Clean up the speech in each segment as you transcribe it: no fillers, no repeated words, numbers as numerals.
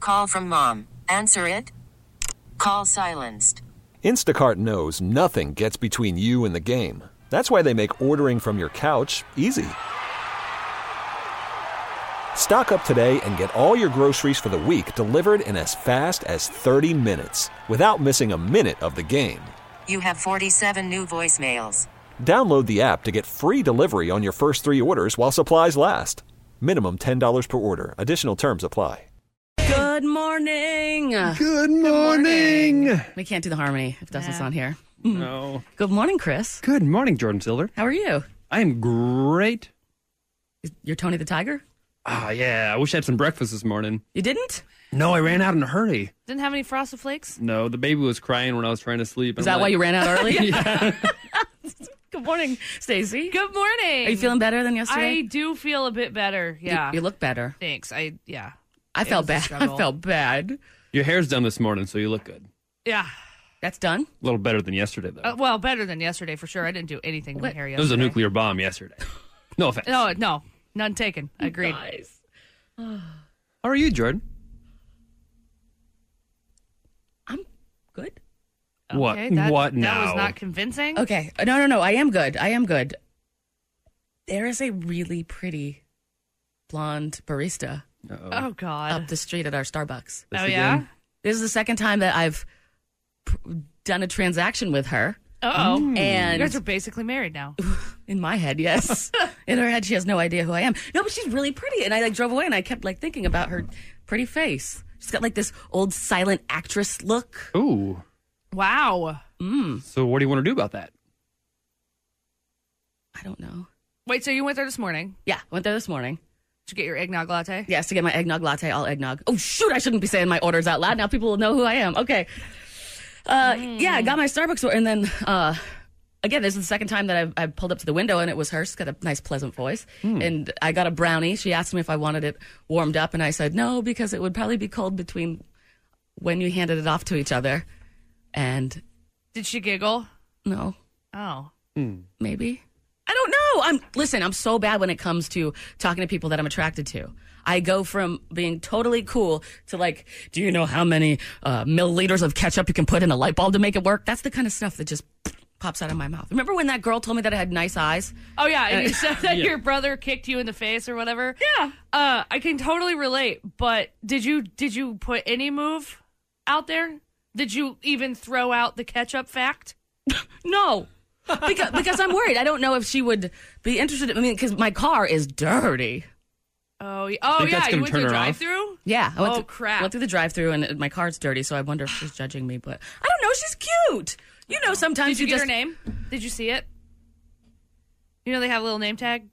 Call from mom. Answer it. Call silenced. Instacart knows nothing gets between you and the game. That's why they make ordering from your couch easy. Stock up today and get all your groceries for the week delivered in as fast as 30 minutes without missing a minute of the game. You have 47 new voicemails. Download the app to get free delivery on your first 3 orders while supplies last. Minimum $10 per order. Additional terms apply. Good morning. Good morning. We can't do the harmony if Dustin's on here. No. Good morning, Chris. Good morning, Jordan Silver. How are you? I am great. You're Tony the Tiger? Ah, yeah. I wish I had some breakfast this morning. You didn't? No, I ran out in a hurry. Didn't have any Frosted Flakes? No, the baby was crying when I was trying to sleep. Is that why you ran out early? Yeah. Good morning, Stacey. Good morning. Are you feeling better than yesterday? I do feel a bit better. Yeah. You look better. Thanks. I It felt was a bad. I struggle. felt bad. Your hair's done this morning, so you look good. Yeah. That's done? A little better than yesterday, though. Well, better than yesterday for sure. I didn't do anything to my hair There yesterday. was a nuclear bomb yesterday. No offense. No. None taken. Agreed. Nice. How are you, Jordan? I'm good. What? Okay, that, What That now? was not convincing. Okay. No. I am good. There is a really pretty blonde barista Uh-oh. Oh, God. up the street at our Starbucks. This Oh, again? yeah? This is the second time that I've done a transaction with her. Uh-oh. You And guys are basically married now. in my head, yes. In her head, she has no idea who I am. No, but she's really pretty. And I drove away and I kept thinking about her pretty face. She's got this old silent actress look. Ooh. Wow. So what do you want to do about that? I don't know. Wait, so you went there this morning? Yeah, went there this morning. Did you get your eggnog latte? Yes, to get my eggnog latte, all eggnog. Oh, shoot, I shouldn't be saying my orders out loud. Now people will know who I am. Okay. Yeah, I got my Starbucks order, and then, again, this is the second time that I pulled up to the window, and it was her. She's got a nice, pleasant voice. And I got a brownie. She asked me if I wanted it warmed up, and I said no, because it would probably be cold between when you handed it off to each other. And Did she giggle? no, Oh. maybe. I don't know. I'm so bad when it comes to talking to people that I'm attracted to. I go from being totally cool to do you know how many milliliters of ketchup you can put in a light bulb to make it work? That's the kind of stuff that just pops out of my mouth. Remember when that girl told me that I had nice eyes? Oh, yeah. And you said that your brother kicked you in the face or whatever? Yeah. I can totally relate, but did you put any move out there? Did you even throw out the ketchup fact? No. Because I'm worried. I don't know if she would be interested. Because my car is dirty. Oh, Think yeah. that's You gonna went turn through the her off? drive-through? Yeah. Oh, crap. Went through the drive-through and my car's dirty, so I wonder if she's judging me. But I don't know. She's cute. You know, sometimes Did you get just her name? Did you see it? You know they have a little name tag?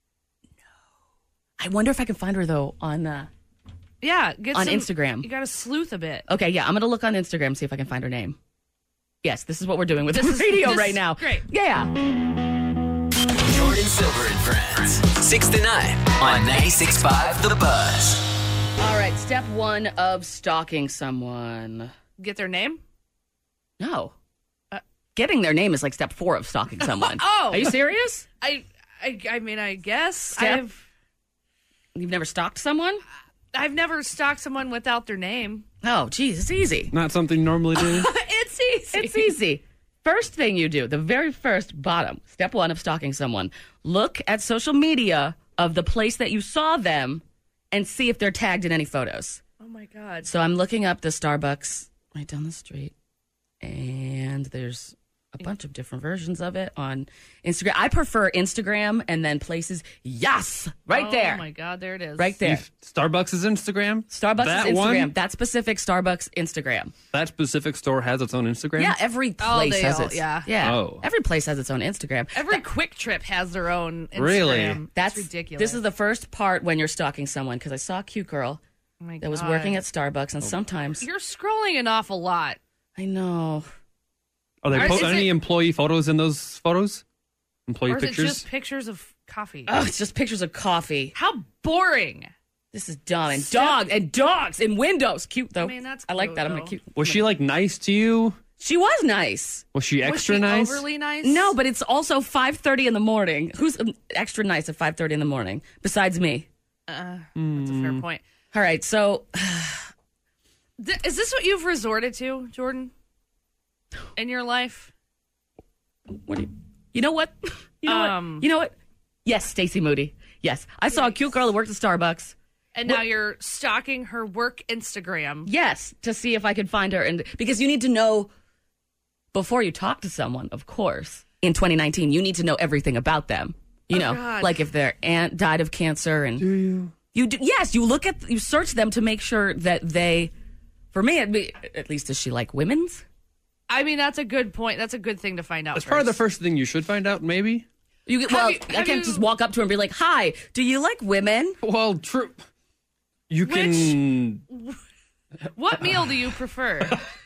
I wonder if I can find her though on. Yeah. Get On some- Instagram. You got to sleuth a bit. Okay, yeah, I'm gonna look on Instagram see if I can find her name. Yes, this is what we're doing with this radio right now. Great. Yeah. Jordan Silver and Friends. 6 to 9 on 96.5 The Buzz. All right. Step one of stalking someone. Get their name? No. Getting their name is like step 4 of stalking someone. Oh. Are you serious? I mean, I guess. Step? You've never stalked someone? I've never stalked someone without their name. Oh, geez, it's easy. Not something you normally do? It's easy. It's easy. First thing you do, the very first bottom, step 1 of stalking someone, look at social media of the place that you saw them and see if they're tagged in any photos. Oh, my God. So I'm looking up the Starbucks right down the street, and there's a bunch of different versions of it on Instagram. I prefer Instagram and then places. Yes, right there. Oh, my God. There it is. Right there. Starbucks is Instagram? Starbucks that is Instagram. One? That specific Starbucks Instagram. That specific store has its own Instagram? Yeah, every place they has all- its. yeah. Yeah. Oh. Every place has its own Instagram. Every Quick Trip has their own Instagram. Really? That's ridiculous. This is the first part when you're stalking someone because I saw a cute girl Oh my that was God. working at Starbucks, and sometimes You're scrolling an awful lot. I know. Are they Is any it- employee photos in those photos? Employee Or is pictures? it just pictures of coffee? Oh, it's just pictures of coffee. How boring. This is dumb. And dogs and windows. Cute though. I mean, that's I like cute, that. I'm though. gonna cute. Was she nice to you? She was nice. Was she Was extra she nice? overly nice? No, but it's also 5:30 in the morning. Who's extra nice at 5:30 in the morning besides me? That's a fair point. All right, so Is this what you've resorted to, Jordan? In your life? What do you know what? You know what? You know what? Yes, Stacey Moody. Yes. I saw a cute girl who worked at Starbucks. And now you're stalking her work Instagram. Yes, to see if I could find her. And because you need to know before you talk to someone, of course. In 2019, you need to know everything about them. You know, God. like if their aunt died of cancer and Do you? you do, yes, you search them to make sure that they, for me, it'd be, at least, is she like women's? I mean, that's a good point. That's a good thing to find out. That's probably the first thing you should find out, maybe. I can't just walk up to her and be like, "Hi, do you like women?" Well, true. You can. What meal do you prefer?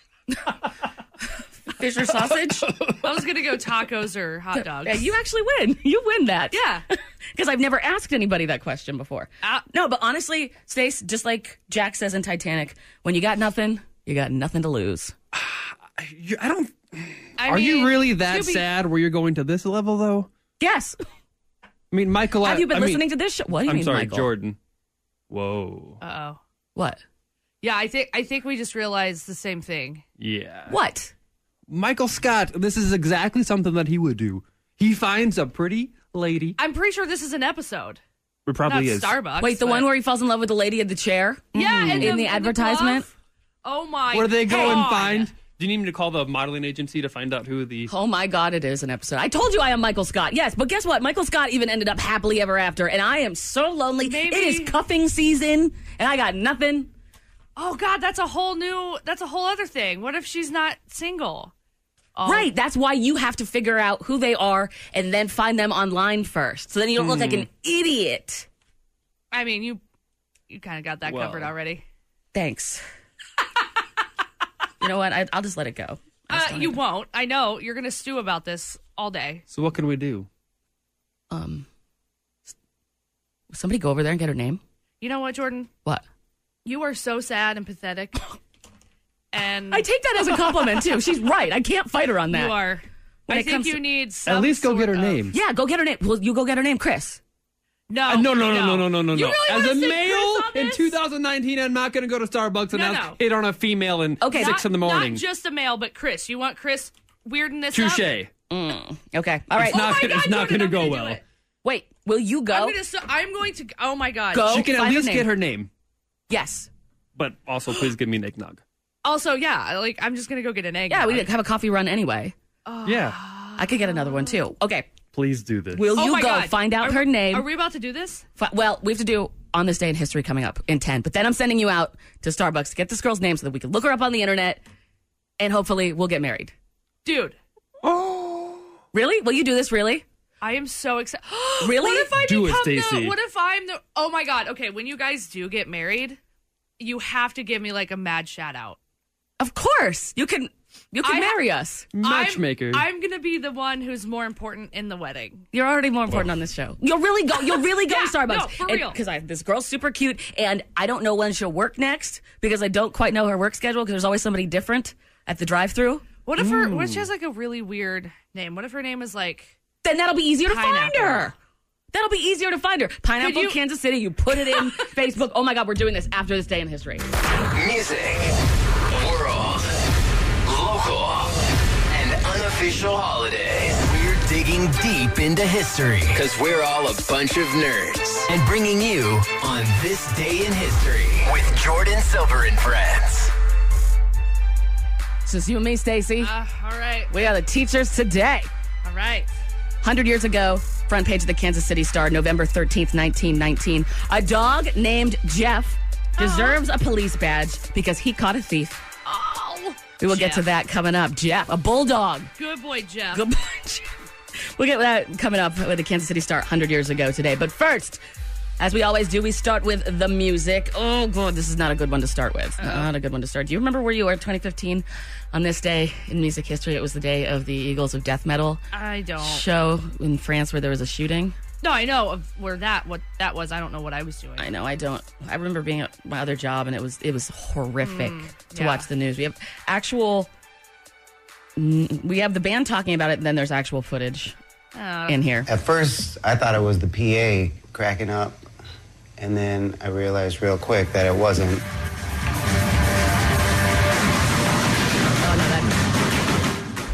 Fish or sausage? I was going to go tacos or hot dogs. Yeah, you actually win. You win that. Yeah. Because I've never asked anybody that question before. Ah. No, but honestly, Stace, just like Jack says in Titanic, when you got nothing to lose. I don't. I Are you mean, really that to be- sad where you're going to this level, though? Yes. I mean, Michael. Have you been listening to this show? What do you I'm mean, sorry, Michael? Jordan. Whoa. Uh-oh. What? Yeah, I think we just realized the same thing. Yeah. What? Michael Scott. This is exactly something that he would do. He finds a pretty lady. I'm pretty sure this is an episode. It probably Not is. Starbucks. Wait, the but- one where he falls in love with the lady in the chair? Yeah, and in the advertisement? glove? Oh my! Where they go and God. find? Do you need me to call the modeling agency to find out who the? Oh my God, it is an episode. I told you I am Michael Scott. Yes, but guess what? Michael Scott even ended up happily ever after, and I am so lonely. Maybe- It is cuffing season, and I got nothing. Oh God, that's a whole other thing. What if she's not single? Oh. Right, that's why you have to figure out who they are and then find them online first. So then you don't look like an idiot. I mean, you kind of got that Well. covered already. Thanks. You know what? I'll just let it go. You won't. I know you're gonna stew about this all day. So what can we do? Somebody go over there and get her name. You know what, Jordan? What? You are so sad and pathetic. And I take that as a compliment too. She's right. I can't fight her on that. you are. When I it think comes you to- need some At least go get her sort of- name. Yeah, go get her name. Well, you go get her name, Chris. No, No. You really As wanna a say male Chris on in this? 2019, I'm not going to go to Starbucks and No, ask no. hit on a female in Okay. 6 in the morning. Not just a male, but Chris. You want Chris weirding this up? Touche. Okay. All right. It's not, my God, it's not going to Jordan, go I'm gonna well. do it. Wait, will you go? I'm going to. Oh my God. Go. She can at Find her least name. get her name. Yes. But also, please give me an eggnog. Also, yeah, like I'm just gonna go get an egg. Yeah, we have a coffee run anyway. Yeah. I could get another one too. Okay. Please do this. Will Oh you my go God. find out Are- her name? Are we about to do this? Well, we have to do on this day in history coming up in 10. But then I'm sending you out to Starbucks to get this girl's name so that we can look her up on the internet and hopefully we'll get married. Dude, Really? Will you do this really? I am so excited. Really? What if I Do it, become Stacey. What if I'm the? Oh my God. Okay, when you guys do get married, you have to give me like a mad shout out. Of course. You can I- marry us. Matchmaker. I'm gonna be the one who's more important in the wedding. You're already more important on this show. You'll really go. You'll really go Yeah, to Starbucks. no, for real. Because this girl's super cute, and I don't know when she'll work next because I don't quite know her work schedule because there's always somebody different at the drive-through. What if what if she has like a really weird name? What if her name is like? Then that'll be easier to find Pineapple. her. That'll be easier to find her. Pineapple, you- Kansas City. You put it in Facebook. Oh my God, we're doing this after this day in history. Music, world, local, and unofficial holidays. We're digging deep into history because we're all a bunch of nerds. And bringing you on This Day in History with Jordan Silver and Friends. It's just you and me, Stacy. All right, We are the teachers today. all right. 100 years ago, front page of the Kansas City Star, November 13th, 1919. A dog named Jeff deserves a police badge because he caught a thief. Oh, We will get to Jeff. that coming up. Jeff, a bulldog. Good boy, Jeff. Good bunch. We'll get that coming up with the Kansas City Star 100 years ago today. But first, as we always do, we start with the music. Oh, God, this is not a good one to start with. Not a good one to start. Do you remember where you were in 2015 on this day in music history? It was the day of the Eagles of Death Metal I don't. show in France where there was a shooting. No, I know of what that was. I don't know what I was doing. I know, I don't. I remember being at my other job, and it was horrific to yeah. watch the news. We have we have the band talking about it, and then there's actual footage in here. At first, I thought it was the PA cracking up, and then I realized real quick that it wasn't.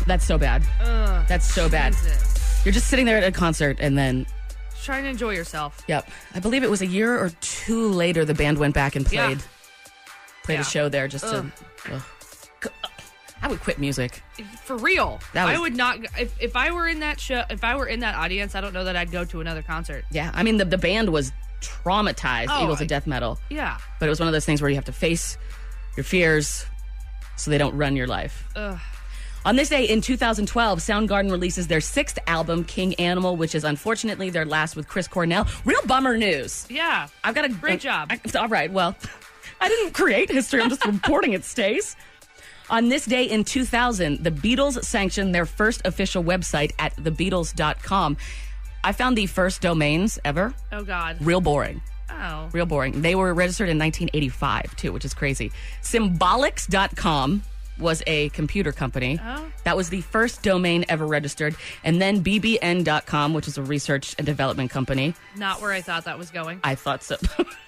that's so bad. Ugh, That's so bad. Jesus. You're just sitting there at a concert and then, Just trying to enjoy yourself. yep. I believe it was a year or two later the band went back and played Yeah. a show there just Ugh. to. Ugh. I would quit music. For real. That was- I would not. If I were in that show, if I were in that audience, I don't know that I'd go to another concert. Yeah, I mean the band was traumatized, Oh, Eagles of Death Metal, Yeah. but it was one of those things where you have to face your fears so they don't run your life. Ugh. On this day in 2012, Soundgarden releases their 6th album, King Animal, which is unfortunately their last with Chris Cornell. Real bummer news. Yeah. I've got a Great job. All right, well, I didn't create history. I'm just reporting it, Stace. On this day in 2000, the Beatles sanctioned their first official website at thebeatles.com. I found the first domains ever. Oh God. Real boring. Oh. Real boring. They were registered in 1985, too, which is crazy. Symbolics.com was a computer company. Oh. That was the first domain ever registered. And then BBN.com, which is a research and development company. Not where I thought that was going. I thought so.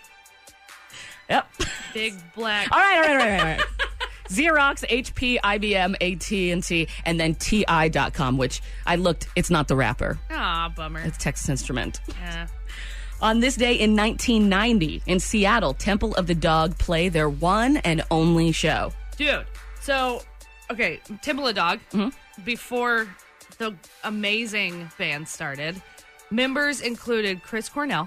Yep. Big black. All right. Xerox, HP, IBM, AT&T, and then TI.com, which I looked, it's not the rapper. Ah, bummer. It's Texas Instrument. Yeah. On this day in 1990, in Seattle, Temple of the Dog play their one and only show. Dude. So, okay, Temple of Dog. Mm-hmm. Before the amazing band started, members included Chris Cornell,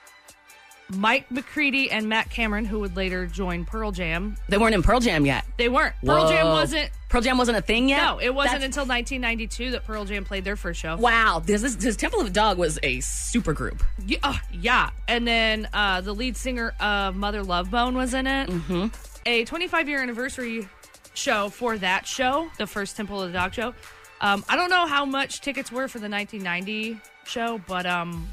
Mike McCready, and Matt Cameron, who would later join Pearl Jam. They weren't in Pearl Jam yet. They weren't. Pearl Jam Whoa. wasn't. Pearl Jam wasn't a thing yet? No, it wasn't That's- until 1992 that Pearl Jam played their first show. Wow. This Temple of the Dog was a super group. Yeah. And then the lead singer of Mother Love Bone was in it. Mm-hmm. A 25-year anniversary show for that show, the first Temple of the Dog show. I don't know how much tickets were for the 1990 show, but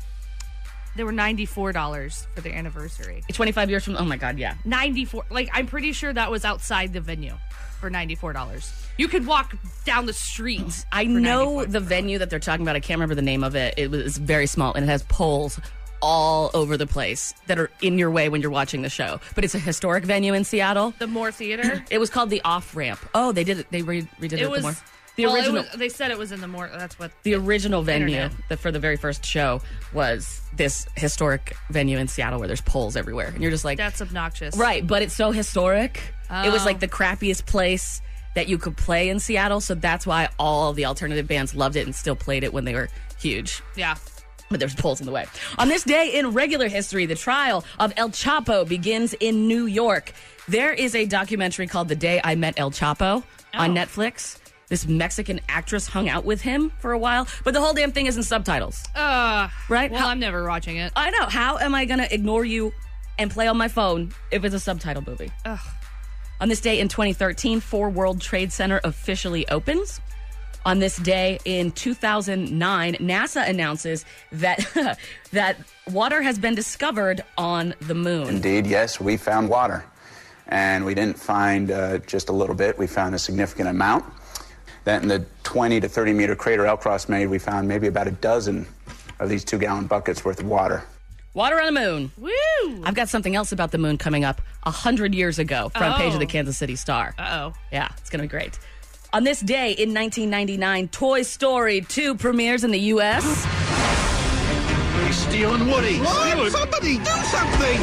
they were $94 for the anniversary. 25 years from, oh my God, yeah. 94. Like, I'm pretty sure that was outside the venue for $94. You could walk down the street. I know the venue that they're talking about. I can't remember the name of it. It's very small, and it has poles all over the place that are in your way when you're watching the show. But it's a historic venue in Seattle. The Moore Theater. It was called the Off Ramp. Oh, they did it. They redid it. It was. More. The Well, original. they said it was in the Moore. That's what. The original venue Internet. for the very first show was this historic venue in Seattle where there's poles everywhere, and you're just like, That's obnoxious. right? But it's so historic. It was Oh. like the crappiest place that you could play in Seattle, so that's why all the alternative bands loved it and still played it when they were huge. Yeah. But there's poles in the way. On this day in regular history, the trial of El Chapo begins in New York. There is a documentary called The Day I Met El Chapo on Netflix. This Mexican actress hung out with him for a while, but the whole damn thing is in subtitles. Right? Well, I'm never watching it. I know. How am I going to ignore you and play on my phone if it's a subtitle movie? Ugh. On this day in 2013, Ford World Trade Center officially opens. On this day in 2009, NASA announces that that water has been discovered on the moon. Indeed, yes, we found water. And we didn't find just a little bit, we found a significant amount. That in the 20 to 30 meter crater Elcross made, we found maybe about a dozen of these 2-gallon buckets worth of water. Water on the moon. Woo! I've got something else about the moon coming up 100 years ago. Front page of the Oh. Kansas City Star. Uh-oh. Yeah, it's going to be great. On this day in 1999, Toy Story 2 premieres in the U.S. He's stealing Woody. What? Somebody do something!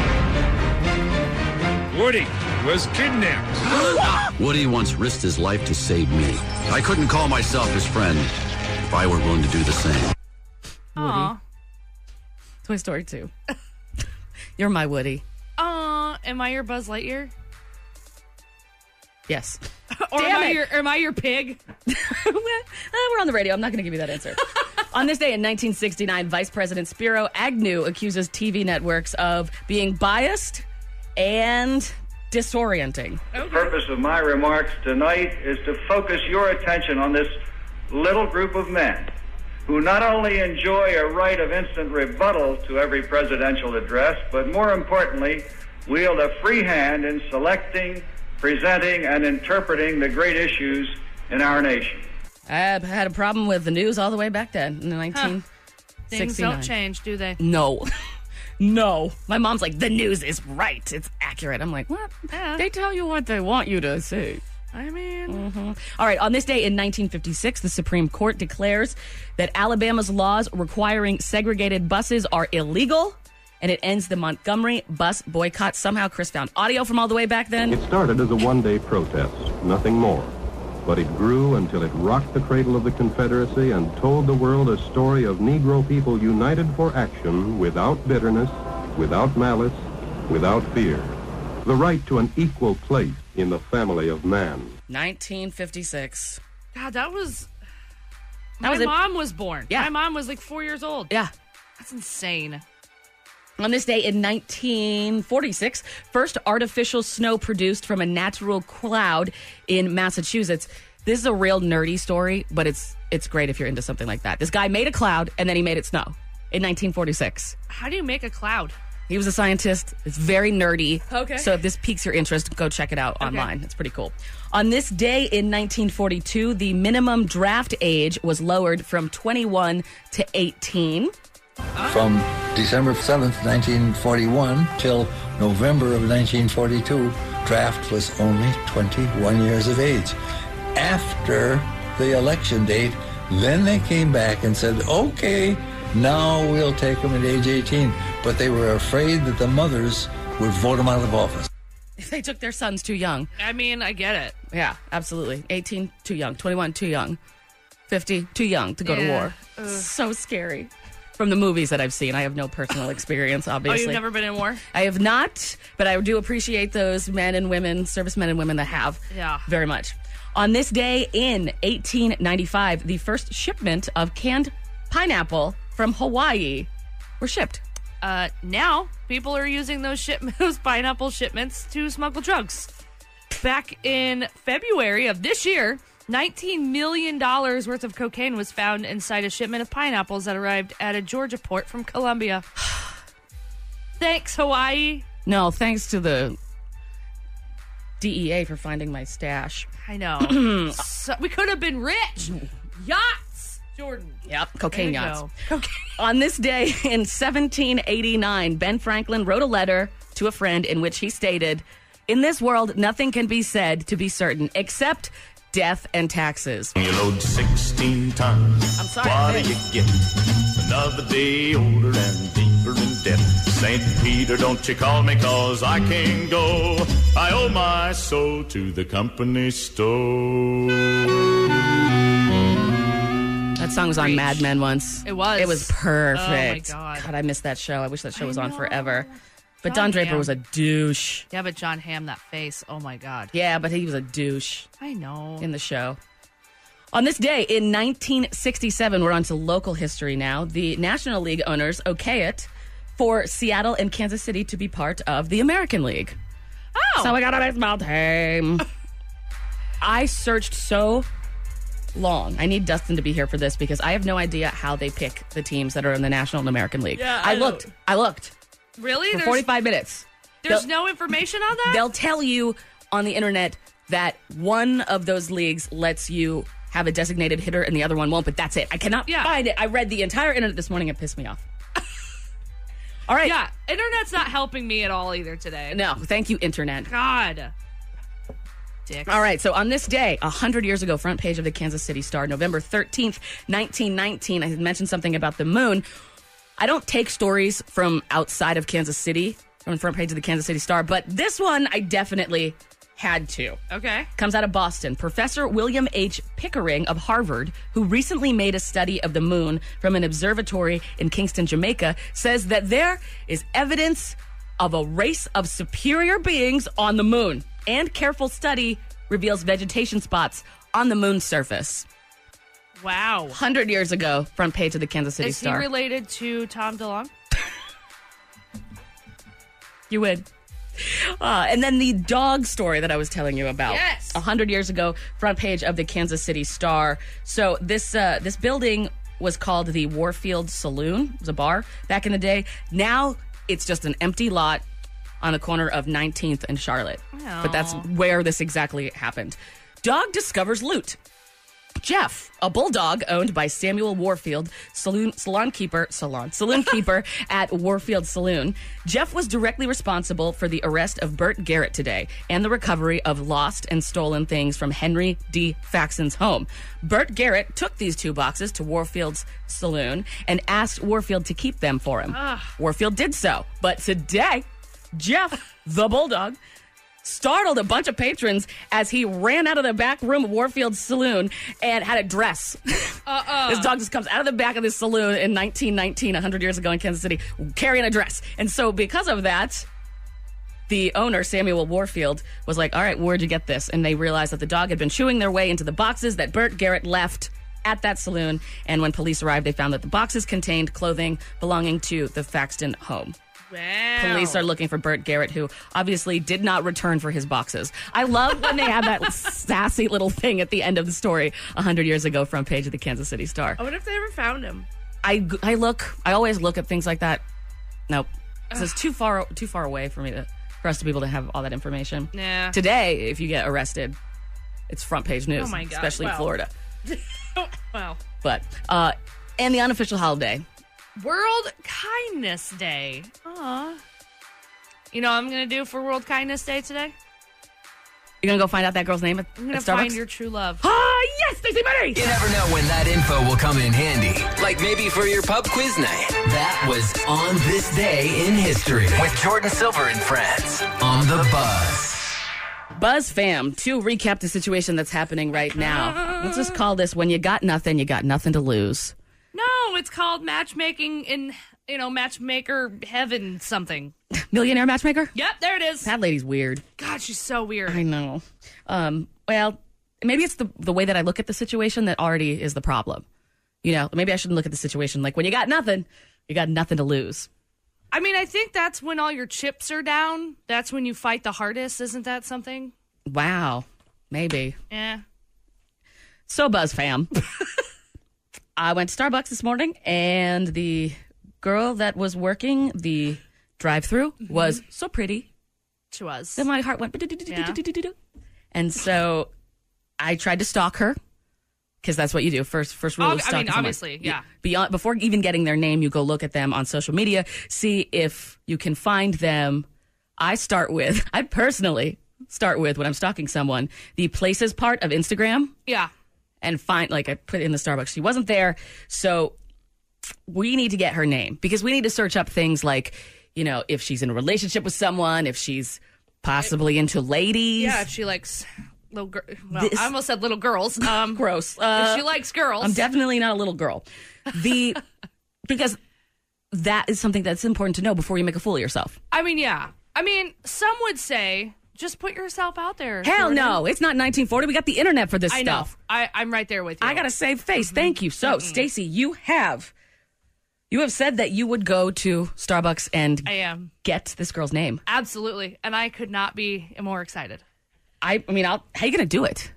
Woody was kidnapped. Woody once risked his life to save me. I couldn't call myself his friend if I were willing to do the same. Aw. Toy Story 2. You're my Woody. Am I your Buzz Lightyear? Yes. Or Damn am I your pig? We're on the radio. I'm not going to give you that answer. On this day in 1969, Vice President Spiro Agnew accuses TV networks of being biased and disorienting. The purpose of my remarks tonight is to focus your attention on this little group of men who not only enjoy a right of instant rebuttal to every presidential address, but more importantly, wield a free hand in selecting, presenting, and interpreting the great issues in our nation. I had a problem with the news all the way back then in 1969. Things don't change, do they? No. No. My mom's like, the news is right. It's accurate. I'm like, what? Yeah. They tell you what they want you to see. I mean... All right, on this day in 1956, the Supreme Court declares that Alabama's laws requiring segregated buses are illegal, and it ends the Montgomery bus boycott. Somehow Chris found audio from all the way back then. It started as a one-day protest, nothing more. But it grew until it rocked the cradle of the Confederacy and told the world a story of Negro people united for action without bitterness, without malice, without fear. The right to an equal place in the family of man. 1956. God, that was... That My was it. mom was born. Yeah. My mom was like 4 years old. Yeah. That's insane. On this day in 1946, first artificial snow produced from a natural cloud in Massachusetts. This is a real nerdy story, but it's great if you're into something like that. This guy made a cloud, and then he made it snow in 1946. How do you make a cloud? He was a scientist. It's very nerdy. Okay. So if this piques your interest, go check it out online. It's pretty cool. On this day in 1942, the minimum draft age was lowered from 21 to 18. From December 7th, 1941 till November of 1942, draft was only 21 years of age. After the election date, then they came back and said, okay, now we'll take them at age 18. But they were afraid that the mothers would vote them out of office. If they took their sons too young. I mean, I get it. Yeah, absolutely. 18, too young. 21, too young. 50, too young to go to war. So scary. From the movies that I've seen. I have no personal experience, obviously. Oh, you've never been in war? I have not, but I do appreciate those men and women, servicemen and women that have. Yeah. Very much. On this day in 1895, the first shipment of canned pineapple from Hawaii were shipped. Now, people are using those pineapple shipments to smuggle drugs. Back in February of this year, $19 million worth of cocaine was found inside a shipment of pineapples that arrived at a Georgia port from Colombia. Thanks, Hawaii. No, thanks to the DEA for finding my stash. I know. So, we could have been rich. Yachts, Jordan. Yep, cocaine There you yachts. go. Cocaine. On this day in 1789, Ben Franklin wrote a letter to a friend in which he stated, "In this world, nothing can be said to be certain except death and taxes." You load 16 tons. I'm sorry. What do you get? Another day older and deeper in debt. St. Peter, don't you call me, 'cause I can't go. I owe my soul to the company store. That song was on Mad Men once. It was. It was perfect. Oh, my God. God, I missed that show. I wish that show was on know. forever. But John Don Draper Hamm. was a douche. Yeah, but John Hamm, that face. Oh, my God. Yeah, but he was a douche I know. in the show. On this day in 1967, we're on to local history now. The National League owners okay it for Seattle and Kansas City to be part of the American League. Oh. So we got a baseball team. I searched so long. I need Dustin to be here for this because I have no idea how they pick the teams that are in the National and American League. Yeah, I know. looked. Really? For 45 minutes. There's no information on that? They'll tell you on the internet that one of those leagues lets you have a designated hitter and the other one won't, but that's it. I cannot find it. I read the entire internet this morning. It pissed me off. All right. Yeah, internet's not helping me at all either today. No, thank you, internet. God. Dicks. All right, so on this day, 100 years ago, front page of the Kansas City Star, November 13th, 1919, I had mentioned something about the moon. I don't take stories from outside of Kansas City, from the front page of the Kansas City Star, but this one I definitely had to. Okay. Comes out of Boston. Professor William H. Pickering of Harvard, who recently made a study of the moon from an observatory in Kingston, Jamaica, says that there is evidence of a race of superior beings on the moon. And careful study reveals vegetation spots on the moon's surface. Wow. 100 years ago, front page of the Kansas City Is he Star. related to Tom DeLonge? You would. And then the dog story that I was telling you about. Yes. 100 years ago, front page of the Kansas City Star. So this building was called the Warfield Saloon. It was a bar back in the day. Now it's just an empty lot on the corner of 19th and Charlotte. Oh. But that's where this exactly happened. Dog discovers loot. Jeff, a bulldog owned by Samuel Warfield, saloon keeper at Warfield Saloon. Jeff was directly responsible for the arrest of Bert Garrett today and the recovery of lost and stolen things from Henry D. Faxon's home. Bert Garrett took these 2 boxes to Warfield's saloon and asked Warfield to keep them for him. Warfield did so, but today, Jeff, the bulldog, startled a bunch of patrons as he ran out of the back room of Warfield's saloon and had a dress. This dog just comes out of the back of this saloon in 1919, 100 years ago in Kansas City, carrying a dress. And so because of that, the owner, Samuel Warfield, was like, all right, where'd you get this? And they realized that the dog had been chewing their way into the boxes that Bert Garrett left at that saloon. And when police arrived, they found that the boxes contained clothing belonging to the Faxon home. Wow. Police are looking for Bert Garrett, who obviously did not return for his boxes. I love when they have that sassy little thing at the end of the story 100 years ago, front page of the Kansas City Star. I wonder if they ever found him. I always look at things like that. Nope. It's too far away for us to be able to have all that information. Nah. Today, if you get arrested, it's front page news, Oh my God. especially in Florida. Wow. But, and the unofficial holiday. World Kindness Day. Aw. You know what I'm going to do for World Kindness Day today? You're going to go find out that girl's name at I'm going to Starbucks? find your true love. Ah, yes, Stacey Murray! You never know when that info will come in handy. Like maybe for your pub quiz night. That was On This Day in History with Jordan Silver and friends on The Buzz. Buzz fam, to recap the situation that's happening right now. Let's just call this when you got nothing to lose. No, it's called matchmaking in, matchmaker heaven something. Millionaire matchmaker? Yep, there it is. That lady's weird. God, she's so weird. I know. Well, maybe it's the way that I look at the situation that already is the problem. Maybe I shouldn't look at the situation like when you got nothing to lose. I mean, I think that's when all your chips are down. That's when you fight the hardest. Isn't that something? Wow. Maybe. Yeah. So, Buzz fam. I went to Starbucks this morning, and the girl that was working the drive-thru was so pretty. She was. Then my heart went... And so I tried to stalk her, because that's what you do. First rule of stalking someone. Obviously, yeah. Before even getting their name, you go look at them on social media, see if you can find them. I personally start with, when I'm stalking someone, the places part of Instagram. Yeah. And I put in the Starbucks. She wasn't there. So we need to get her name, because we need to search up things like, if she's in a relationship with someone, if she's possibly into ladies. Yeah, if she likes little girls. Well, I almost said little girls. Gross. If she likes girls. I'm definitely not a little girl. Because that is something that's important to know before you make a fool of yourself. I mean, yeah. Some would say, just put yourself out there. Hell Jordan. no. It's not 1940. We got the internet for this stuff. I know. I'm right there with you. I got to save face. Thank you. So, Stacey, you have said that you would go to Starbucks and get this girl's name. Absolutely. And I could not be more excited. How are you going to do it?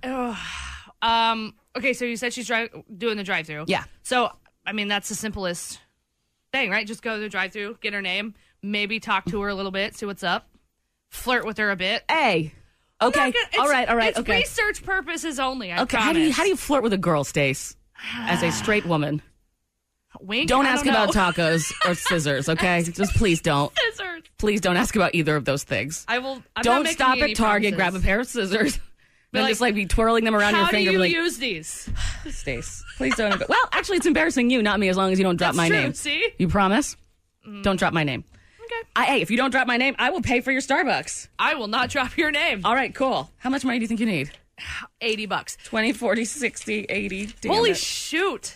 Okay, so you said she's doing the drive-thru. Yeah. So, that's the simplest thing, right? Just go to the drive-thru, get her name, maybe talk to her a little bit, see what's up, flirt with her a bit. Hey. Okay. All right. It's okay. research purposes only, I okay. promise. How do you flirt with a girl, Stace, as a straight woman? Wink? Don't ask about tacos or scissors, okay? Just please don't. Scissors. Please don't ask about either of those things. Don't stop at Target, grab a pair of scissors, and just be twirling them around your finger. How do you use these? Stace, please don't. Well, actually, it's embarrassing you, not me, as long as you don't drop my name. See? You promise? Don't drop my name. Okay. Hey, if you don't drop my name, I will pay for your Starbucks. I will not drop your name. All right, cool. How much money do you think you need? $80. 20, 40, 60, 80. Holy shoot.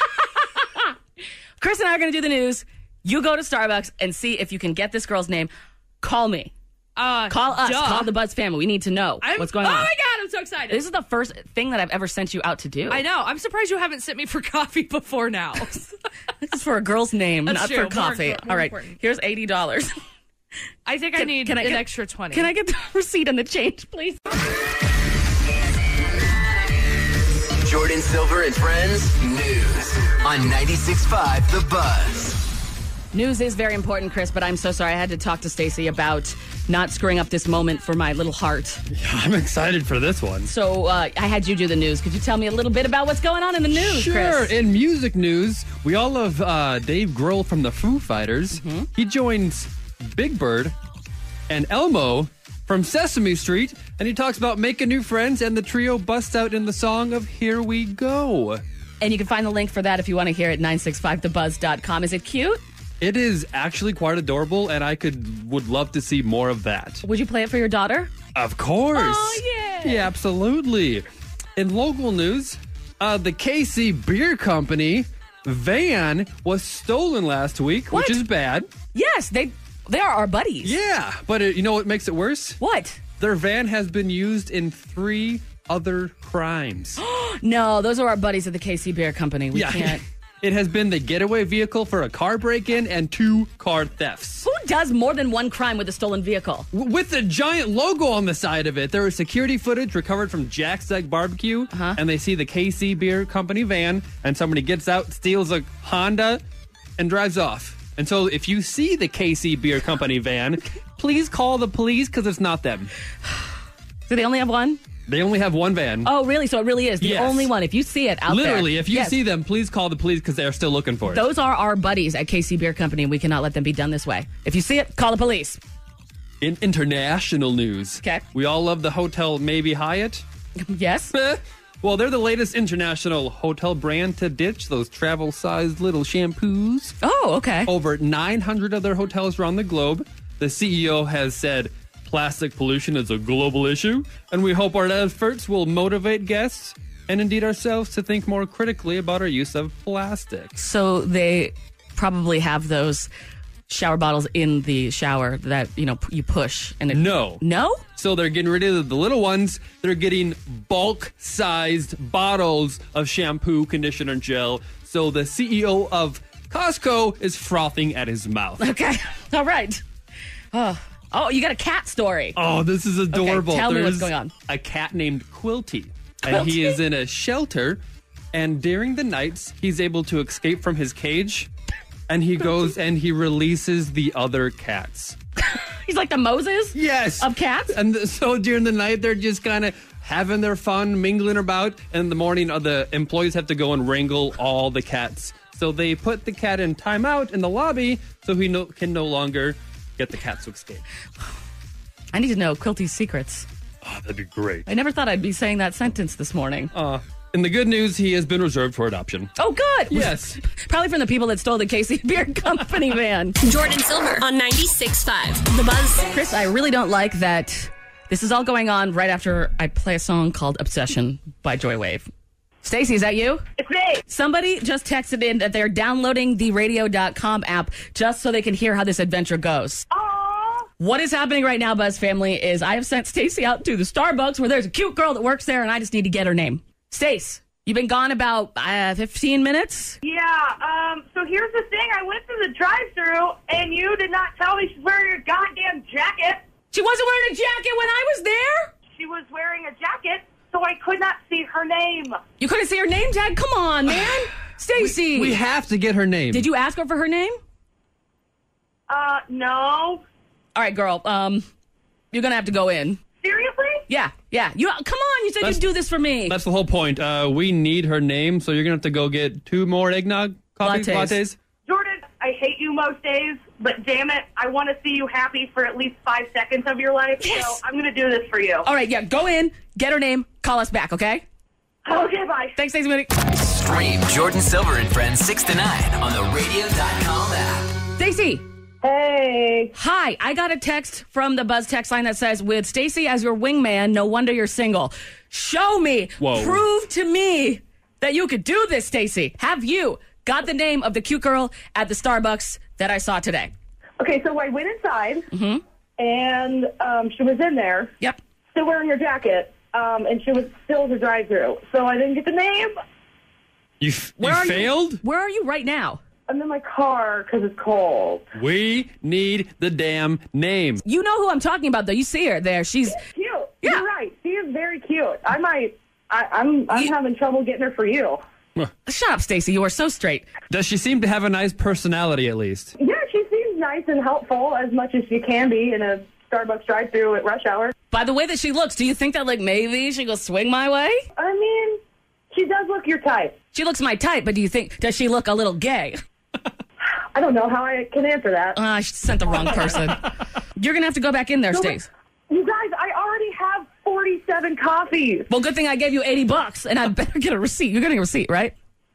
Chris and I are going to do the news. You go to Starbucks and see if you can get this girl's name. Call me. Call us. Duh. Call the Buzz family. We need to know what's going on. Oh my God, I'm so excited. This is the first thing that I've ever sent you out to do. I know. I'm surprised you haven't sent me for coffee before now. This is for a girl's name, That's not true. for coffee. More All right, important. Here's $80. I think I need an extra 20. Can I get the receipt and the change, please? Jordan Silver and Friends News on 96.5 The Buzz. News is very important, Chris, but I'm so sorry. I had to talk to Stacey about not screwing up this moment for my little heart. Yeah, I'm excited for this one. So I had you do the news. Could you tell me a little bit about what's going on in the news, Sure. Chris? In music news, we all love Dave Grohl from the Foo Fighters. Mm-hmm. He joins Big Bird and Elmo from Sesame Street, and he talks about making new friends, and the trio busts out in the song of Here We Go. And you can find the link for that if you want to hear it at 965thebuzz.com. Is it cute? It is actually quite adorable, and I would love to see more of that. Would you play it for your daughter? Of course. Oh, yeah. Yeah, absolutely. In local news, the KC Beer Company van was stolen last week, What? which is bad. Yes, they are our buddies. Yeah, but you know what makes it worse? What? Their van has been used in 3 other crimes. No, those are our buddies at the KC Beer Company. We can't. It has been the getaway vehicle for a car break-in and 2 car thefts. Who does more than one crime with a stolen vehicle? With the giant logo on the side of it, there was security footage recovered from Jack's Egg Barbecue, and they see the KC Beer Company van, and somebody gets out, steals a Honda, and drives off. And so if you see the KC Beer Company van, please call the police because it's not them. Do they only have one? They only have one van. Oh, really? So it really is the Yes. only one. If you see it out there. Literally, if you Yes. see them, please call the police because they are still looking for it. Those are our buddies at KC Beer Company, and we cannot let them be done this way. If you see it, call the police. In international news, Okay. we all love the Hotel Maybe Hyatt. Yes. Well, they're the latest international hotel brand to ditch those travel-sized little shampoos. Oh, okay. Over 900 of their hotels around the globe. The CEO has said plastic pollution is a global issue, and we hope our efforts will motivate guests and indeed ourselves to think more critically about our use of plastic. So they probably have those shower bottles in the shower that, you push. And No. No? So they're getting rid of the little ones. They're getting bulk-sized bottles of shampoo, conditioner, and gel. So the CEO of Costco is frothing at his mouth. Okay. All right. Oh, you got a cat story. Oh, this is adorable. Okay, tell me what's There's going on. a cat named Quilty, and he is in a shelter, and during the nights, he's able to escape from his cage, and he goes and he releases the other cats. He's like the Moses? Yes. Of cats? And so during the night, they're just kind of having their fun, mingling about, and in the morning, the employees have to go and wrangle all the cats. So they put the cat in timeout in the lobby so he can no longer get the cats to escape. I need to know Quilty's secrets. Oh, that'd be great. I never thought I'd be saying that sentence this morning. In the good news, he has been reserved for adoption. Oh, good. Yes. Probably from the people that stole the KC Beer Company van. Jordan Silver on 96.5 The Buzz. Chris, I really don't like that this is all going on right after I play a song called Obsession by Joywave. Stacey, is that you? It's me. Somebody just texted in that they're downloading the radio.com app just so they can hear how this adventure goes. Aww. What is happening right now, Buzz family, is I have sent Stacey out to the Starbucks where there's a cute girl that works there, and I just need to get her name. Stace, you've been gone about 15 minutes? Yeah, so here's the thing. I went to the drive-thru, and you did not tell me she's wearing a goddamn jacket. She wasn't wearing a jacket when I was there? She was wearing a jacket, so I could not see her name. You couldn't see her name tag? Come on, man. Stacey. We have to get her name. Did you ask her for her name? No. All right, girl. You're going to have to go in. Seriously? Yeah. You come on. You said you'd do this for me. That's the whole point. We need her name, so you're going to have to go get 2 more eggnog coffees, lattes. Jordan, I hate you most days, but damn it, I want to see you happy for at least 5 seconds of your life, so I'm going to do this for you. All right, yeah, go in, get her name, call us back, okay? Okay, bye. Thanks, Moody. Stream Jordan Silver and Friends 6 to 9 on the radio.com app. Stacey. Hey. Hi, I got a text from the Buzz text line that says, with Stacey as your wingman, no wonder you're single. Show me, prove to me that you could do this, Stacey. Have you got the name of the cute girl at the Starbucks that I saw today? Okay, so I went inside, and she was in there. Yep. Still wearing her jacket, and she was still at the drive-thru. So I didn't get the name. You failed? Where are you right now? I'm in my car because it's cold. We need the damn name. You know who I'm talking about, though. You see her there. She's cute. Yeah. You're right. She is very cute. I'm having trouble getting her for you. Shut up, Stacey. You are so straight. Does she seem to have a nice personality, at least? Yeah, nice and helpful as much as she can be in a Starbucks drive-thru at rush hour. By the way that she looks, do you think that, like, maybe she goes swing my way? I mean, she does look your type. She looks my type, but does she look a little gay? I don't know how I can answer that. I sent the wrong person. You're going to have to go back in there, Stace. You guys, I already have 47 coffees. Well, good thing I gave you $80, and I better get a receipt. You're getting a receipt, right?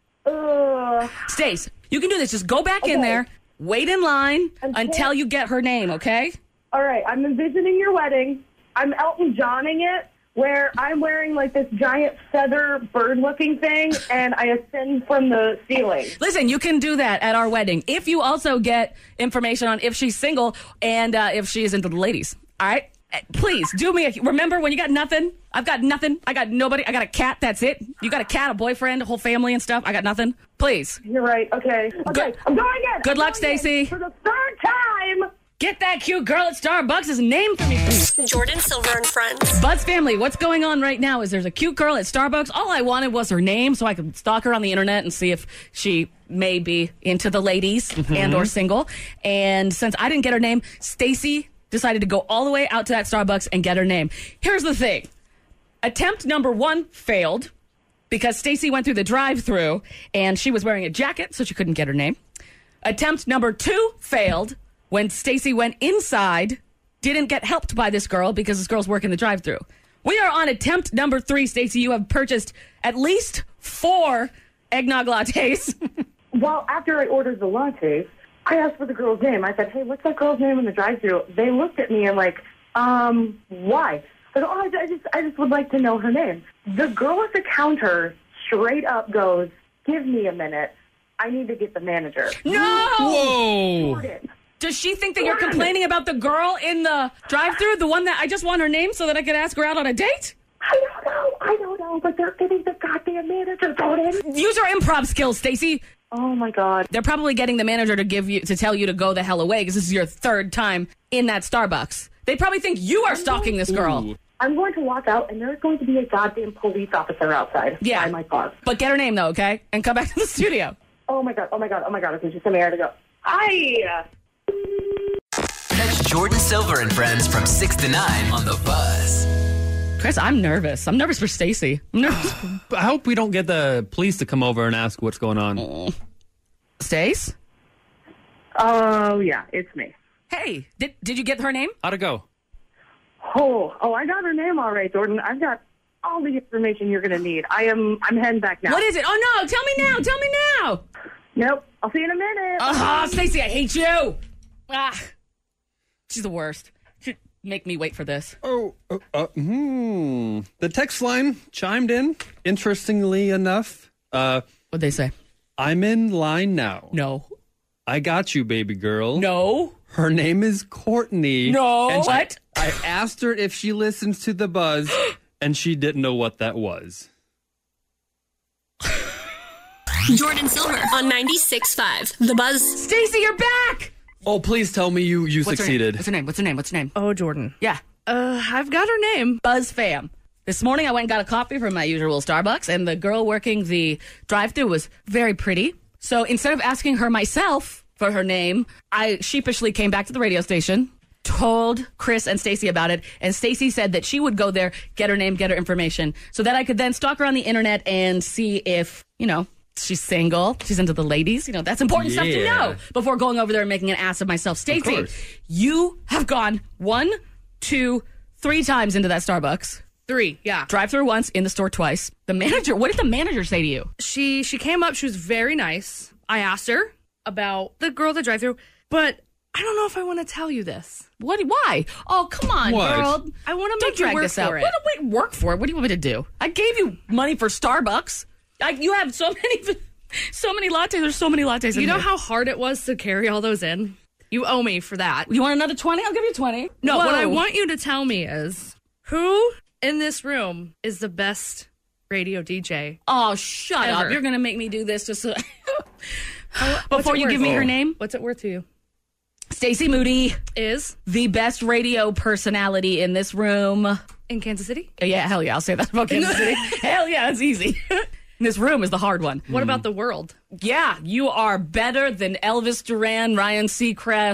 Stace, you can do this. Just go back in there, wait in line until you get her name, okay? All right, I'm envisioning your wedding. I'm Elton Johning it, where I'm wearing like this giant feather bird-looking thing, and I ascend from the ceiling. Listen, you can do that at our wedding if you also get information on if she's single and if she is into the ladies. All right? Please, do me remember when you got nothing? I've got nothing. I got nobody. I got a cat, that's it. You got a cat, a boyfriend, a whole family and stuff. I got nothing. Please. You're right. Okay, I'm going in. Good luck, Stacey. For the third time. Get that cute girl at Starbucks' name for me, please. Jordan Silver and friends. Buzz family, what's going on right now is there's a cute girl at Starbucks. All I wanted was her name so I could stalk her on the internet and see if she may be into the ladies and or single. And since I didn't get her name, Stacey decided to go all the way out to that Starbucks and get her name. Here's the thing. Attempt number 1 failed because Stacey went through the drive-thru and she was wearing a jacket, so she couldn't get her name. Attempt number 2 failed when Stacey went inside, didn't get helped by this girl because this girl's working the drive-thru. We are on attempt number 3, Stacey. You have purchased at least 4 eggnog lattes. Well, after I ordered the lattes, I asked for the girl's name. I said, hey, what's that girl's name in the drive-thru? They looked at me and like, why? I go, I just would like to know her name. The girl at the counter straight up goes, give me a minute. I need to get the manager. No! Whoa! Jordan. Does she think that you're complaining about the girl in the drive-thru, the one that I just want her name so that I could ask her out on a date? I don't know, but they're getting the goddamn manager, Jordan. Use your improv skills, Stacey. Oh, my God. They're probably getting the manager to tell you to go the hell away because this is your 3rd time in that Starbucks. They probably think you are stalking this girl. I'm going to walk out, and there's going to be a goddamn police officer outside by my car. But get her name, though, okay? And come back to the studio. Oh, my God. Okay, just a minute to go. Hi. Catch Jordan Silver and friends from 6 to 9 on The Buzz. Chris, I'm nervous. I'm nervous for Stacey. I'm nervous. I hope we don't get the police to come over and ask what's going on. Stace? Oh, yeah, it's me. Hey, did you get her name? How'd it go? Oh, I got her name all right, Jordan. I've got all the information you're going to need. I'm heading back now. What is it? Oh, no, tell me now. Nope, I'll see you in a minute. Oh, Stacey, I hate you. She's the worst. She'd make me wait for this. The text line chimed in, interestingly enough. What'd they say? I'm in line now. No. I got you, baby girl. No. Her name is Courtney. No. And What? I asked her if she listens to The Buzz, and she didn't know what that was. Jordan Silver on 96.5. The Buzz. Stacey, you're back! Oh, please tell me you succeeded. What's her name? Oh, Jordan. Yeah. I've got her name. Buzz fam. This morning I went and got a coffee from my usual Starbucks, and the girl working the drive-thru was very pretty. So instead of asking her myself for her name, I sheepishly came back to the radio station, told Chris and Stacey about it, and Stacey said that she would go there, get her name, get her information, so that I could then stalk her on the internet and see if, she's single, she's into the ladies. That's important stuff to know before going over there and making an ass of myself. Stacey, you have gone 1, 2, 3 times into that Starbucks. 3, yeah. Drive-thru once, in the store twice. The manager, what did the manager say to you? She came up, she was very nice. I asked her about the girl at the drive-thru, but I don't know if I want to tell you this. What? Why? Oh, come on, girl. I want to make you work for it. Wait, work for it? What do you want me to do? I gave you money for Starbucks. You have so many lattes. There's so many lattes in here. You know how hard it was to carry all those in? You owe me for that. You want another 20? I'll give you 20. No, what I want you to tell me is, who in this room is the best radio DJ? Oh, shut ever? Up. You're going to make me do this just so... Before you give me her name? What's it worth to you? Stacey Moody is the best radio personality in this room. In Kansas City? Yeah, hell yeah. I'll say that about Kansas City. Hell yeah, that's easy. This room is the hard one. What about the world? Yeah, you are better than Elvis Duran, Ryan Seacrest,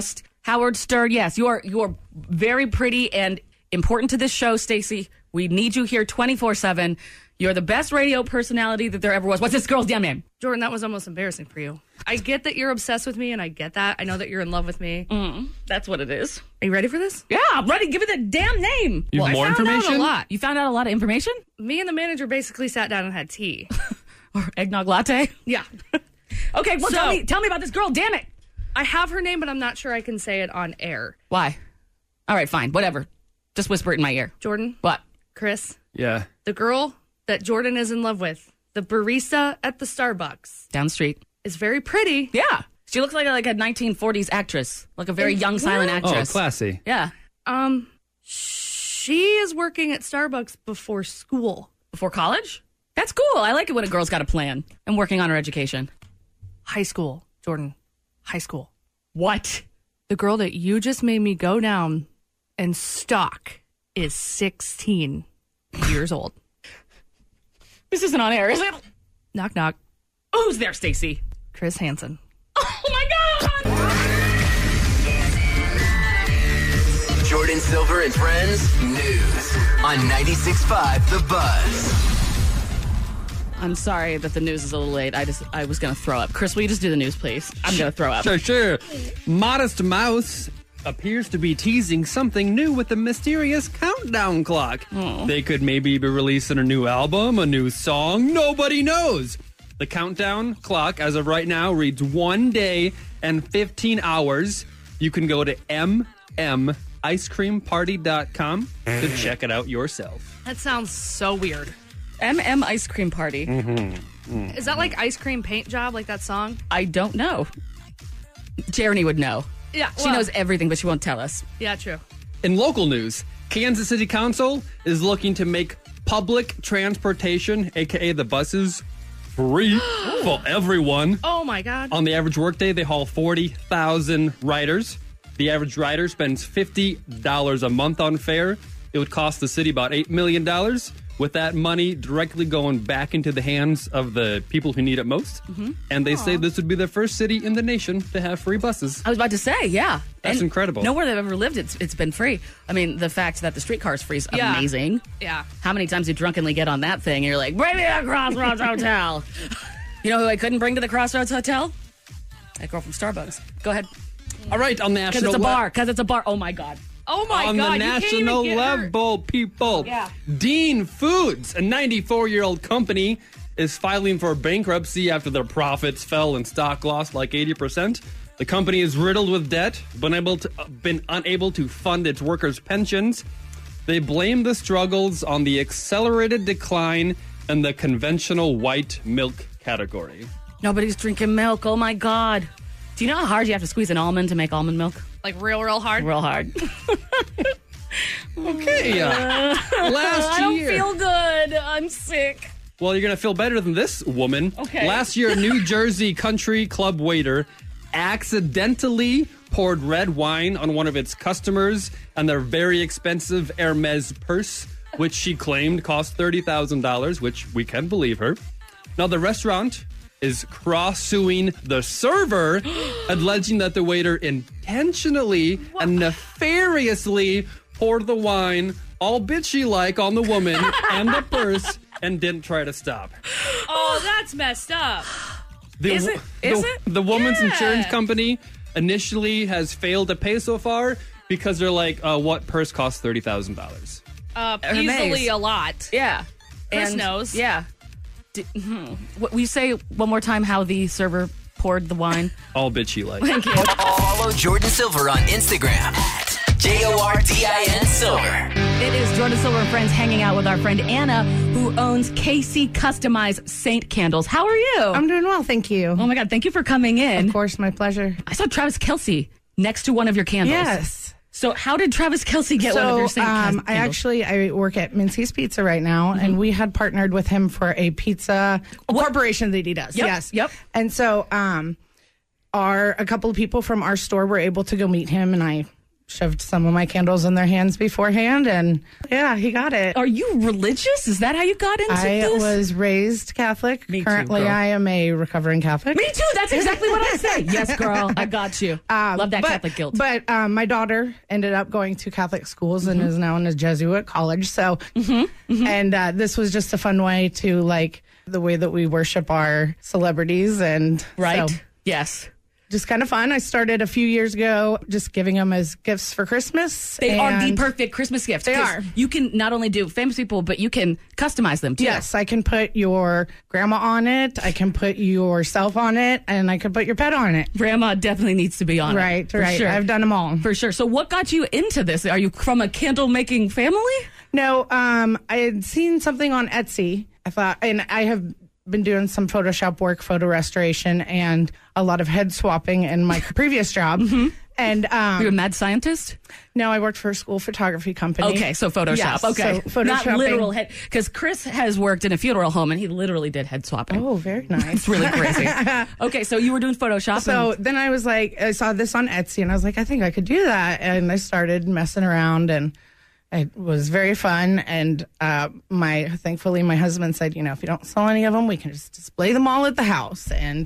Howard Stern, yes, you are very pretty and important to this show, Stacey. We need you here 24/7. You're the best radio personality that there ever was. What's this girl's damn name? Jordan, that was almost embarrassing for you. I get that you're obsessed with me, and I get that. I know that you're in love with me. That's what it is. Are you ready for this? Yeah, I'm ready. Give me the damn name. You have more information? I found out a lot. You found out a lot of information? Me and the manager basically sat down and had tea. Or eggnog latte? Yeah. Okay, well, tell me about this girl, damn it. I have her name, but I'm not sure I can say it on air. Why? All right, fine, whatever. Just whisper it in my ear. Jordan? What? Chris? Yeah. The girl that Jordan is in love with, the barista at the Starbucks. Down the street. Is very pretty. Yeah. She looks like a 1940s actress. Like a very young silent actress. Oh, classy. Yeah. She is working at Starbucks before school. Before college? That's cool. I like it when a girl's got a plan and working on her education. High school, Jordan. High school. What? The girl that you just made me go down and stalk is 16 years old. This isn't on air, is it? Knock, knock. Who's there, Stacey? Chris Hansen. Oh, my God! Jordan Silver and Friends News on 96.5 The Buzz. I'm sorry that the news is a little late. I was going to throw up. Chris, will you just do the news, please? I'm going to throw up. Sure. Modest Mouse appears to be teasing something new with the mysterious countdown clock. Oh. They could maybe be releasing a new album, a new song. Nobody knows. The countdown clock, as of right now, reads 1 day and 15 hours. You can go to mmicecreamparty.com to check it out yourself. That sounds so weird. MM Ice Cream Party. Is that like ice cream paint job, like that song? I don't know. Jeremy would know. Yeah, she knows everything, but she won't tell us. Yeah, true. In local news, Kansas City Council is looking to make public transportation, aka the buses, free for everyone. Oh my God. On the average workday, they haul 40,000 riders. The average rider spends $50 a month on fare. It would cost the city about $8 million. With that money directly going back into the hands of the people who need it most. And they say this would be the first city in the nation to have free buses. I was about to say, yeah. That's incredible. Nowhere they've ever lived, it's been free. I mean, the fact that the streetcar is free is amazing. Yeah. How many times you drunkenly get on that thing and you're like, bring me to the Crossroads Hotel. You know who I couldn't bring to the Crossroads Hotel? That girl from Starbucks. Go ahead. All right, on national... Because it's a bar. Oh, my God. Oh, my on God. On the national level, people. Yeah. Dean Foods, a 94-year-old company, is filing for bankruptcy after their profits fell and stock lost like 80%. The company is riddled with debt, been unable to fund its workers' pensions. They blame the struggles on the accelerated decline in the conventional white milk category. Nobody's drinking milk. Oh, my God. Do you know how hard you have to squeeze an almond to make almond milk? Like real hard? Real hard. Okay. Last I don't year. feel good. I'm sick. Well, you're going to feel better than this woman. Okay. Last year, a New Jersey country club waiter accidentally poured red wine on one of its customers and their very expensive Hermes purse, which she claimed cost $30,000, which we can believe her. Now, the restaurant is cross-suing the server, alleging that the waiter intentionally and nefariously poured the wine all bitchy-like on the woman and the purse and didn't try to stop. Oh, that's messed up. Is it? The woman's insurance company initially has failed to pay so far because they're like, what purse costs $30,000? Easily a lot. Yeah. Chris knows. Yeah. Will you say one more time how the server poured the wine? All bitchy-like. Thank you. Follow Jordan Silver on Instagram at JORDIN Silver. It is Jordan Silver and Friends hanging out with our friend Anna, who owns KC Customized Saint Candles. How are you? I'm doing well, thank you. Oh my God, thank you for coming in. Of course, my pleasure. I saw Travis Kelce next to one of your candles. Yes. So how did Travis Kelce get one of your Saint candles? I work at Mincy's Pizza right now, and we had partnered with him for a pizza corporation that he does. Yep, yes. Yep. And so a couple of people from our store were able to go meet him, and I shoved some of my candles in their hands beforehand, and yeah, he got it. Are you religious? Is that how you got into I this? was raised Catholic. Me too, Currently, girl. I am a recovering Catholic. Me too. That's exactly what I say. Yes, girl. I got you. Love that Catholic guilt. But my daughter ended up going to Catholic schools and is now in a Jesuit college. So, and this was just a fun way to like the way that we worship our celebrities, and Right. so Yes. just kind of fun. I started a few years ago just giving them as gifts for Christmas. They are the and- perfect Christmas gifts. They 'cause are. You can not only do famous people, but you can customize them too. Yes, I can put your grandma on it. I can put yourself on it, and I can put your pet on it. Grandma definitely needs to be on it. Right, for right. Sure. I've done them all. For sure. So what got you into this? Are you from a candle making family? No, I had seen something on Etsy. I thought, and I have been doing some Photoshop work, photo restoration, and a lot of head swapping in my previous job. And You're a mad scientist? no, I worked for a school photography company. Okay, so Photoshop. Yes, okay. so Not photoshopping. literal head. Because Chris has worked in a funeral home and he literally did head swapping. Oh, very nice. It's really crazy. Okay, so you were doing Photoshop. So then I was like, I saw this on Etsy, and I was like, I think I could do that. And I started messing around, and it was very fun. And thankfully, my husband said, if you don't sell any of them, we can just display them all at the house. And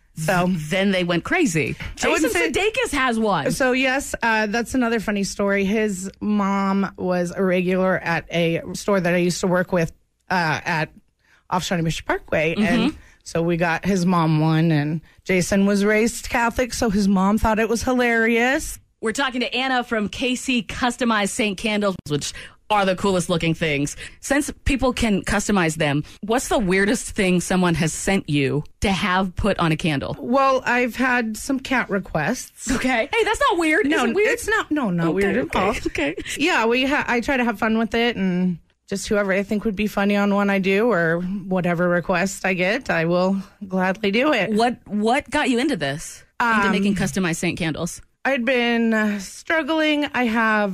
so then they went crazy. Jason wouldn't say- Sudeikis has one. So yes, that's another funny story. His mom was a regular at a store that I used to work with at off Shawnee Mission Parkway, and so we got his mom one. And Jason was raised Catholic, so his mom thought it was hilarious. We're talking to Anna from KC Customized Saint Candles, which are the coolest looking things. Since people can customize them, what's the weirdest thing someone has sent you to have put on a candle? Well, I've had some cat requests. Okay. Hey, that's not weird. No, Is it weird? it's not. No, not weird at all. Okay. Yeah, I try to have fun with it, and just whoever I think would be funny on one I do, or whatever request I get, I will gladly do it. What got you into this? Into making customized Saint candles? I'd been struggling. I have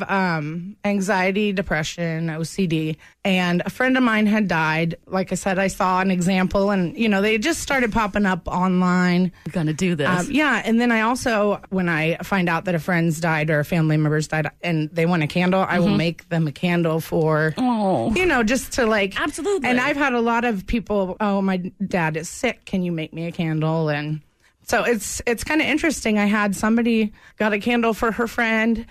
anxiety, depression, OCD, and a friend of mine had died. Like I said, I saw an example, and they just started popping up online. You're gonna do this, yeah. And then I also, when I find out that a friend's died or a family member's died, and they want a candle, I will make them a candle for, just to like. Absolutely. And I've had a lot of people. Oh, my dad is sick. Can you make me a candle? And so it's kind of interesting. I had somebody got a candle for her friend,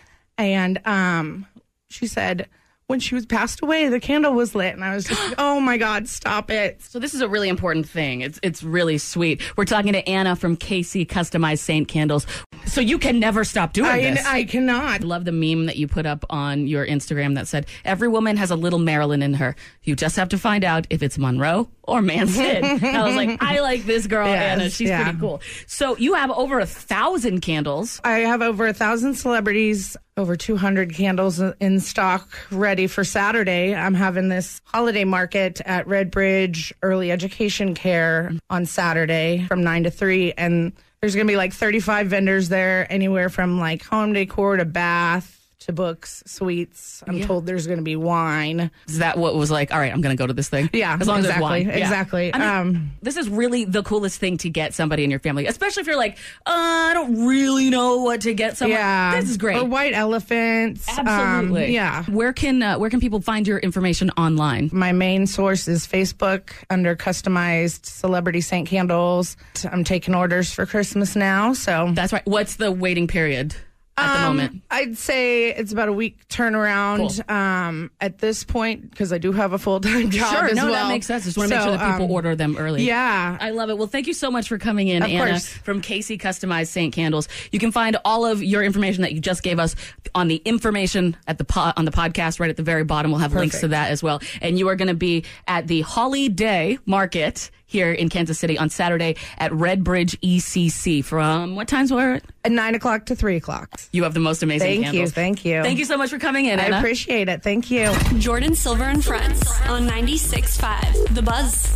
and she said when she was passed away, the candle was lit, and I was just, oh my God, stop it. So this is a really important thing. It's really sweet. We're talking to Anna from KC Customized Saint Candles. So you can never stop doing this. I cannot. I love the meme that you put up on your Instagram that said, every woman has a little Marilyn in her. You just have to find out if it's Monroe or Manson. And I was like, I like this girl, Yes, Anna. She's yeah. pretty cool. So you have over 1,000 candles. I have over 1,000 celebrities, over 200 candles in stock ready for Saturday. I'm having this holiday market at Red Bridge Early Education Care on Saturday from 9 to 3. And there's going to be like 35 vendors there, anywhere from like home decor to bath to books, sweets. I'm told there's going to be wine. Is that what was like, all right, I'm going to go to this thing? Yeah, as long exactly, as there's wine. Yeah. exactly. I mean, this is really the coolest thing to get somebody in your family, especially if you're like, I don't really know what to get someone. Yeah, This is great. Or white elephants. Absolutely. Yeah. Where can people find your information online? My main source is Facebook under Customized Celebrity Saint Candles. I'm taking orders for Christmas now, so That's right. What's the waiting period at the moment? I'd say it's about a week turnaround at this point, because I do have a full-time job Sure, as no, well. that makes sense. Just want to make sure that people order them early. Yeah. I love it. Well, thank you so much for coming in, Of Anna, course. from KC Customized Saint Candles. You can find all of your information that you just gave us on the information at on the podcast right at the very bottom. We'll have links to that as well. And you are going to be at the Holiday Market here in Kansas City on Saturday at Red Bridge ECC. From what times were it? At 9 o'clock to 3 o'clock. You have the most amazing Thank candles. you. Thank you. Thank you so much for coming in, Anna. I appreciate it. Thank you. Jordan Silver and Friends on 96.5 The Buzz.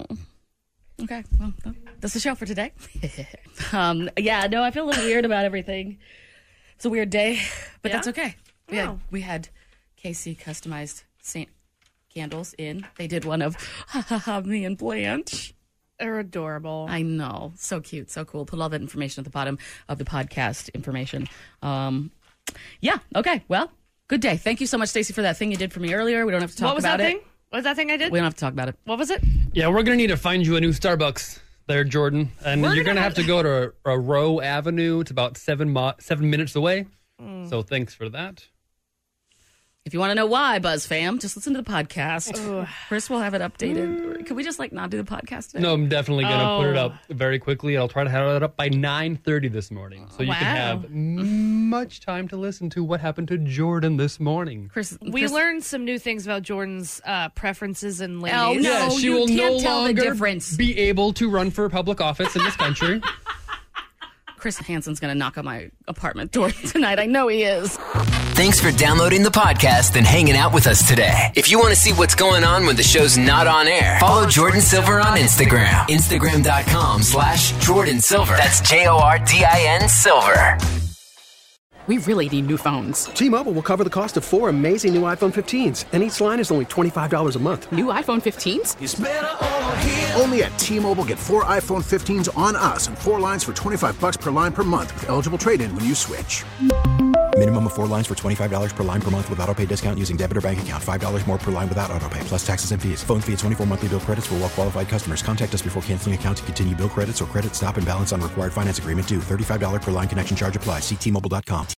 Okay, well, that's the show for today. Yeah, no, I feel a little weird about everything. It's a weird day, but that's okay. We had KC Customized Saint Candles in. They did one of me and Blanche. They're adorable. I know. So cute. So cool. Put all that information at the bottom of the podcast information. Yeah. Okay. Well, good day. Thank you so much, Stacey, for that thing you did for me earlier. We don't have to talk What was about that it. thing? What was that thing I did? We don't have to talk about it. What was it? Yeah, we're going to need to find you a new Starbucks there, Jordan. And you're going to have to go to a Row Avenue. It's about 7 minutes away. So thanks for that. If you want to know why, Buzz fam, just listen to the podcast. Chris will have it updated. Could we just not do the podcast today? No, I'm definitely going to put it up very quickly. I'll try to have it up by 9:30 this morning. So you can have much time to listen to what happened to Jordan this morning. We learned some new things about Jordan's preferences and ladies. Oh, no, Yeah, she you will can't no tell the longer difference. be able to run for public office in this country. Chris Hansen's going to knock on my apartment door tonight. I know he is. Thanks for downloading the podcast and hanging out with us today. If you want to see what's going on when the show's not on air, follow Jordan Silver on Instagram. Instagram.com/Jordan Silver. That's JORDIN Silver. We really need new phones. T-Mobile will cover the cost of 4 amazing new iPhone 15s, and each line is only $25 a month. New iPhone 15s? It's better over here. Only at T-Mobile, get 4 iPhone 15s on us and 4 lines for $25 per line per month with eligible trade-in when you switch. Minimum of 4 lines for $25 per line per month with autopay discount using debit or bank account. $5 more per line without autopay, plus taxes and fees. Phone fee at 24 monthly bill credits for well-qualified customers. Contact us before canceling account to continue bill credits or credit stop and balance on required finance agreement due. $35 per line connection charge applies. See T-Mobile.com.